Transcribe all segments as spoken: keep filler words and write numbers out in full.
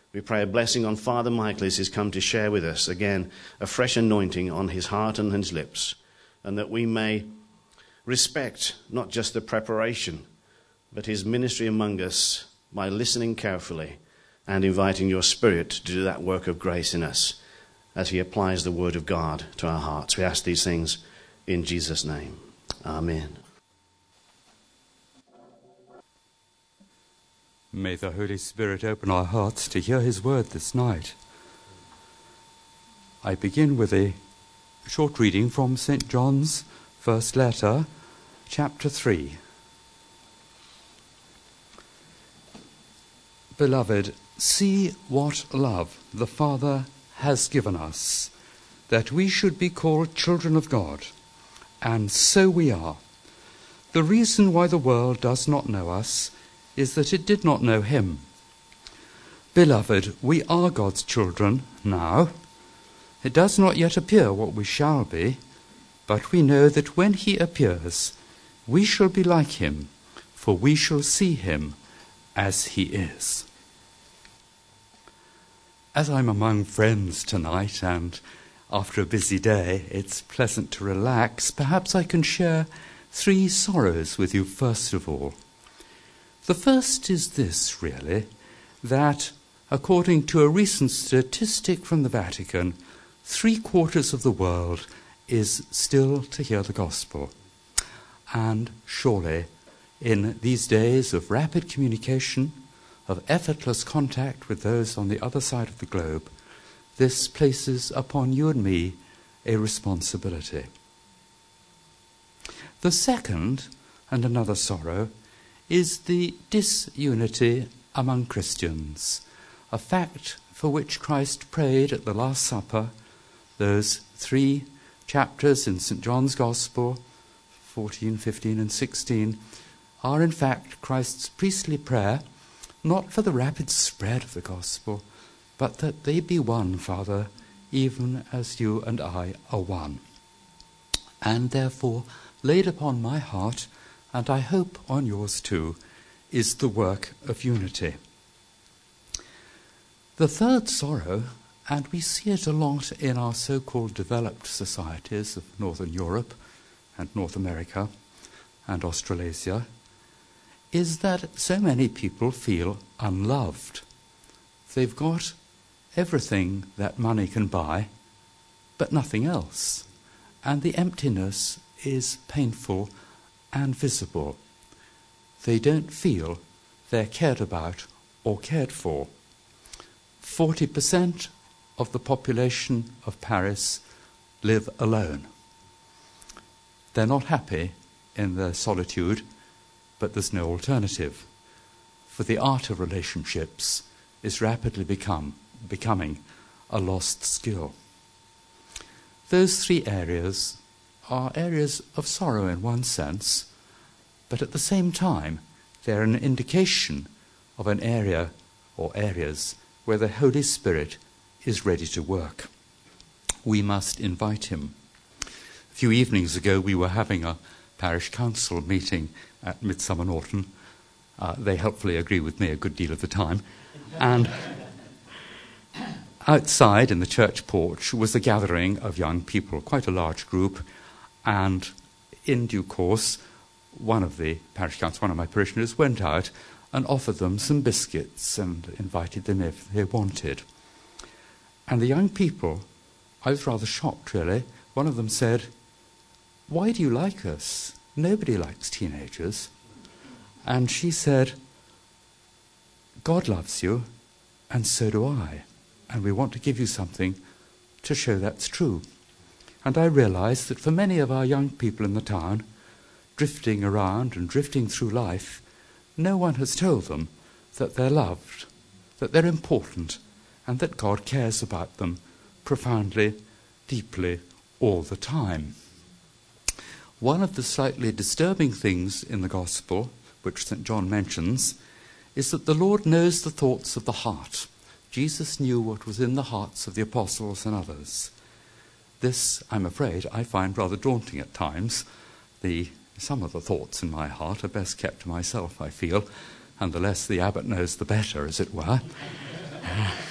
We pray a blessing on Father Michael as he's come to share with us, again, a fresh anointing on his heart and his lips, and that we may respect not just the preparation, but his ministry among us by listening carefully and inviting your Spirit to do that work of grace in us as he applies the word of God to our hearts. We ask these things in Jesus' name. Amen. May the Holy Spirit open our hearts to hear his word this night. I begin with a short reading from Saint John's first letter, chapter three. Beloved, see what love the Father has given us, that we should be called children of God, and so we are. The reason why the world does not know us is that it did not know him. Beloved, we are God's children now. It does not yet appear what we shall be, but we know that when he appears, we shall be like him, for we shall see him as he is. As I'm among friends tonight, and after a busy day, it's pleasant to relax, perhaps I can share three sorrows with you first of all. The first is this, really, that according to a recent statistic from the Vatican, three-quarters of the world is still to hear the gospel. And surely, in these days of rapid communication, of effortless contact with those on the other side of the globe, this places upon you and me a responsibility. The second, and another sorrow, is the disunity among Christians, a fact for which Christ prayed at the Last Supper. Those three chapters in Saint John's Gospel, fourteen, fifteen and sixteen, are in fact Christ's priestly prayer, not for the rapid spread of the gospel, but that they be one, Father, even as you and I are one. And therefore, laid upon my heart, and I hope on yours too, is the work of unity. The third sorrow, and we see it a lot in our so-called developed societies of Northern Europe and North America and Australasia, is that so many people feel unloved. They've got everything that money can buy, but nothing else. And the emptiness is painful and visible. They don't feel they're cared about or cared for. Forty percent of the population of Paris live alone. They're not happy in their solitude, but there's no alternative. For the art of relationships is rapidly become, becoming a lost skill. Those three areas are areas of sorrow in one sense, but at the same time they're an indication of an area or areas where the Holy Spirit is ready to work. We must invite him. A few evenings ago we were having a parish council meeting at Midsummer Norton. Uh, they helpfully agree with me a good deal of the time. And outside in the church porch was a gathering of young people, quite a large group, and in due course, one of the parish council, one of my parishioners, went out and offered them some biscuits and invited them if they wanted. And the young people, I was rather shocked really, one of them said, "Why do you like us? Nobody likes teenagers." And she said, "God loves you, and so do I, and we want to give you something to show that's true." And I realized that for many of our young people in the town, drifting around and drifting through life, no one has told them that they're loved, that they're important, and that God cares about them profoundly, deeply, all the time. One of the slightly disturbing things in the Gospel, which Saint John mentions, is that the Lord knows the thoughts of the heart. Jesus knew what was in the hearts of the apostles and others. This, I'm afraid, I find rather daunting at times. The, some of the thoughts in my heart are best kept to myself, I feel, and the less the abbot knows, the better, as it were.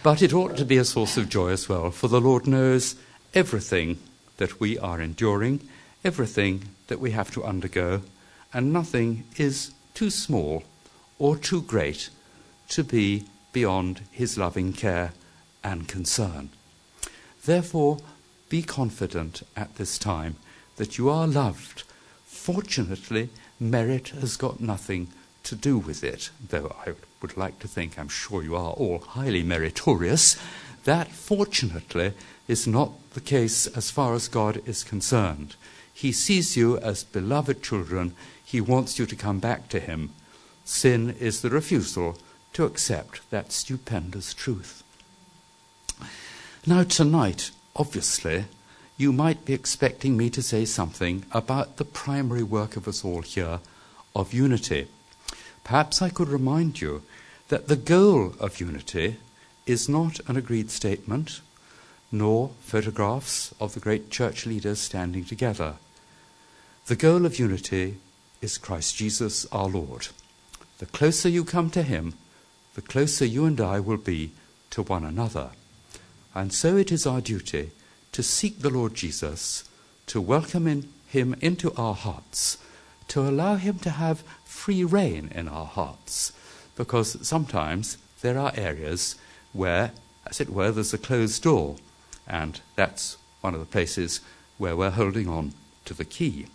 But it ought to be a source of joy as well, for the Lord knows everything that we are enduring, everything that we have to undergo, and nothing is too small or too great to be beyond his loving care and concern. Therefore, be confident at this time that you are loved. Fortunately, merit has got nothing to do with it, though I would like to think, I'm sure you are all highly meritorious. That, fortunately, is not the case as far as God is concerned. He sees you as beloved children. He wants you to come back to him. Sin is the refusal to accept that stupendous truth. Now tonight, obviously, you might be expecting me to say something about the primary work of us all here, of unity. Perhaps I could remind you that the goal of unity is not an agreed statement, nor photographs of the great church leaders standing together. The goal of unity is Christ Jesus our Lord. The closer you come to him, the closer you and I will be to one another. And so it is our duty to seek the Lord Jesus, to welcome in him into our hearts, to allow him to have free rein in our hearts, because sometimes there are areas where, as it were, there's a closed door, and that's one of the places where we're holding on to the key.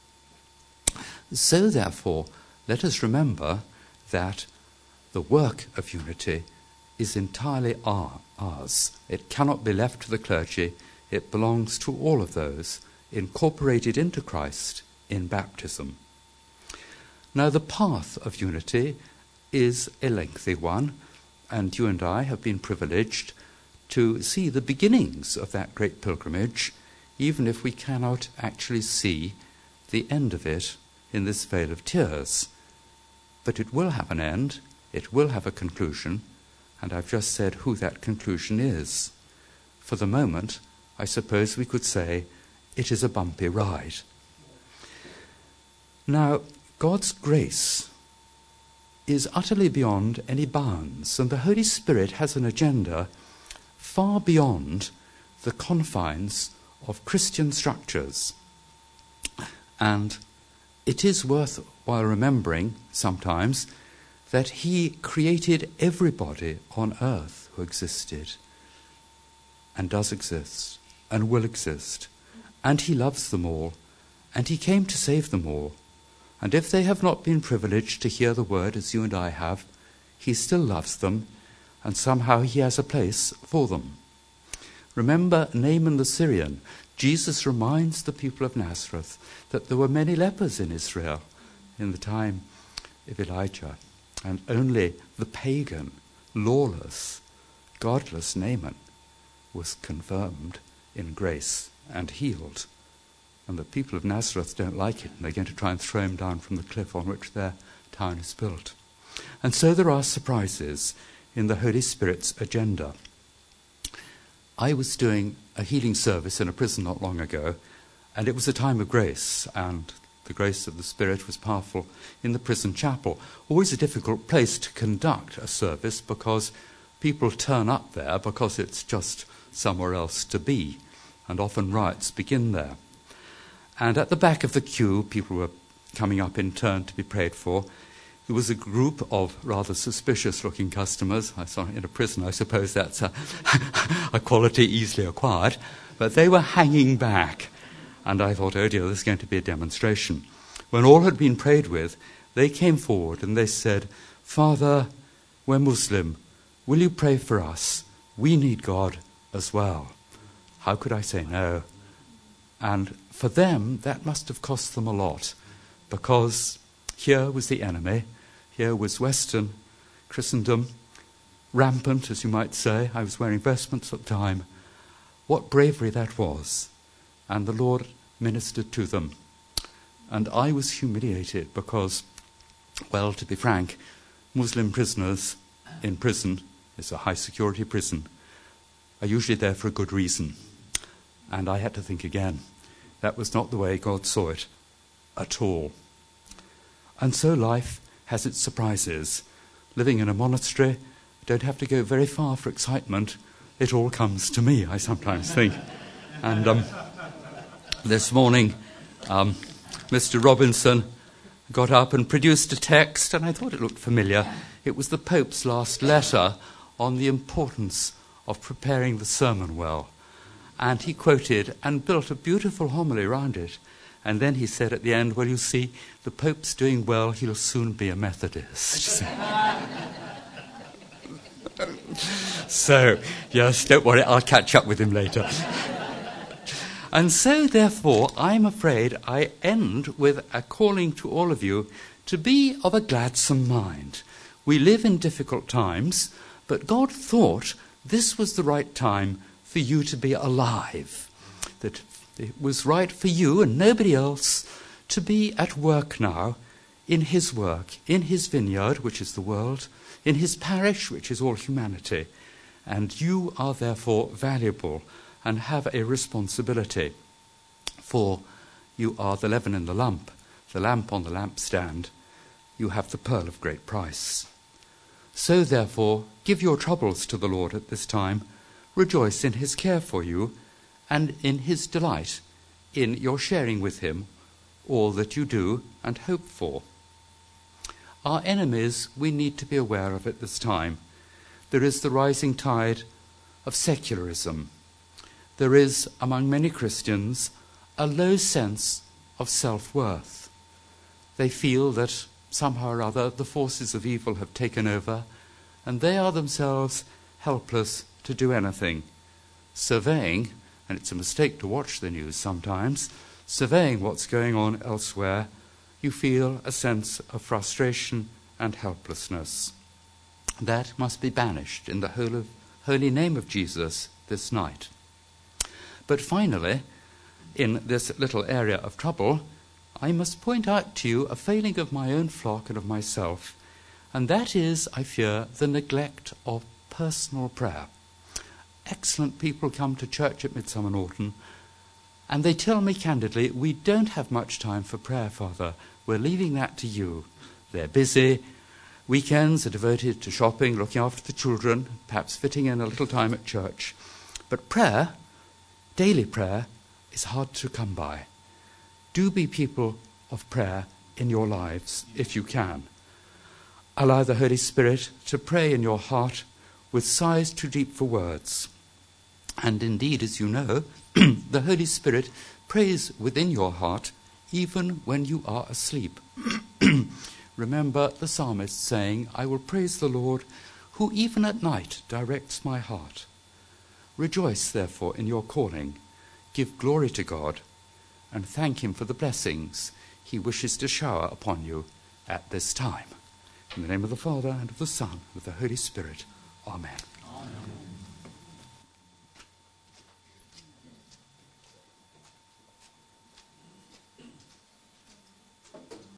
So, therefore, let us remember that the work of unity is entirely our, ours. It cannot be left to the clergy. It belongs to all of those incorporated into Christ in baptism. Now, the path of unity is a lengthy one, and you and I have been privileged to see the beginnings of that great pilgrimage, even if we cannot actually see the end of it in this vale of tears. But it will have an end, it will have a conclusion, and I've just said who that conclusion is. For the moment, I suppose we could say it is a bumpy ride. Now, God's grace is utterly beyond any bounds, and the Holy Spirit has an agenda far beyond the confines of Christian structures. And it is worthwhile remembering sometimes that he created everybody on earth who existed and does exist and will exist, and he loves them all, and he came to save them all. And if they have not been privileged to hear the word as you and I have, he still loves them, and somehow he has a place for them. Remember Naaman the Syrian. Jesus reminds the people of Nazareth that there were many lepers in Israel in the time of Elijah, and only the pagan, lawless, godless Naaman was confirmed in grace and healed. And the people of Nazareth don't like it, and they're going to try and throw him down from the cliff on which their town is built. And so there are surprises in the Holy Spirit's agenda. I was doing a healing service in a prison not long ago, and it was a time of grace, and the grace of the Spirit was powerful in the prison chapel. Always a difficult place to conduct a service because people turn up there because it's just somewhere else to be, and often riots begin there. And at the back of the queue, people were coming up in turn to be prayed for. There was a group of rather suspicious-looking customers. I saw in a prison, I suppose that's a, a quality easily acquired. But they were hanging back. And I thought, oh dear, this is going to be a demonstration. When all had been prayed with, they came forward and they said, Father, we're Muslim. Will you pray for us? We need God as well. How could I say no? And for them, that must have cost them a lot, because here was the enemy, here was Western Christendom, rampant, as you might say. I was wearing vestments at the time. What bravery that was. And the Lord ministered to them. And I was humiliated because, well, to be frank, Muslim prisoners in prison, it's a high-security prison, are usually there for a good reason. And I had to think again. That was not the way God saw it at all. And so life has its surprises. Living in a monastery don't have to go very far for excitement. It all comes to me, I sometimes think. And um, this morning, um, Mister Robinson got up and produced a text, and I thought it looked familiar. It was the Pope's last letter on the importance of preparing the sermon well. And he quoted and built a beautiful homily around it. And then he said at the end, well, you see, the Pope's doing well, he'll soon be a Methodist. So, yes, don't worry, I'll catch up with him later. And so, therefore, I'm afraid I end with a calling to all of you to be of a gladsome mind. We live in difficult times, but God thought this was the right time for you to be alive, that it was right for you and nobody else to be at work now in his work, in his vineyard, which is the world, in his parish, which is all humanity. And you are therefore valuable and have a responsibility, for you are the leaven in the lump, the lamp on the lampstand. You have the pearl of great price. So therefore, give your troubles to the Lord at this time, rejoice in his care for you, and in his delight in your sharing with him all that you do and hope for. Our enemies we need to be aware of at this time. There is the rising tide of secularism. There is, among many Christians, a low sense of self-worth. They feel that somehow or other the forces of evil have taken over, and they are themselves helpless to do anything. Surveying, and it's a mistake to watch the news sometimes, surveying what's going on elsewhere, you feel a sense of frustration and helplessness. That must be banished in the whole of, holy name of Jesus this night. But finally, in this little area of trouble, I must point out to you a failing of my own flock and of myself, and that is, I fear, the neglect of personal prayer. Excellent people come to church at Midsummer Norton, and they tell me candidly, we don't have much time for prayer, Father. We're leaving that to you. They're busy. Weekends are devoted to shopping, looking after the children, perhaps fitting in a little time at church. But prayer, daily prayer, is hard to come by. Do be people of prayer in your lives, if you can. Allow the Holy Spirit to pray in your heart with sighs too deep for words. And indeed, as you know, the Holy Spirit prays within your heart even when you are asleep. Remember the psalmist saying, I will praise the Lord, who even at night directs my heart. Rejoice, therefore, in your calling. Give glory to God, and thank him for the blessings he wishes to shower upon you at this time. In the name of the Father, and of the Son, and of the Holy Spirit. Amen.